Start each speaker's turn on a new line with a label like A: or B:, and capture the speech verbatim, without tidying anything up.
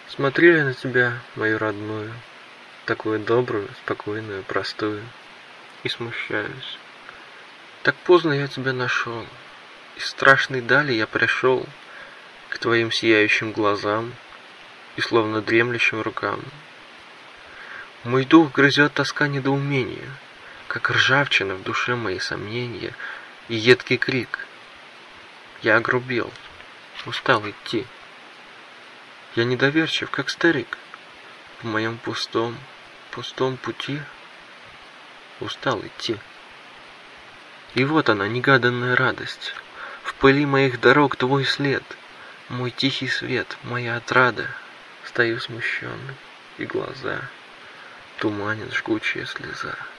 A: Смотрю я на тебя, мою родную, такую добрую, спокойную, простую, и смущаюсь. Так поздно я тебя нашел, из страшной дали я пришел к твоим сияющим глазам и словно дремлющим рукам. Мой дух грызет тоска недоумения, как ржавчина в душе моей сомнения и едкий крик. Я огрубел, устал идти. Я недоверчив, как старик, в моем пустом, пустом пути устал идти. И вот она, негаданная радость, в пыли моих дорог твой след, мой тихий свет, моя отрада. Стою смущенный, и глаза туманит жгучая слеза.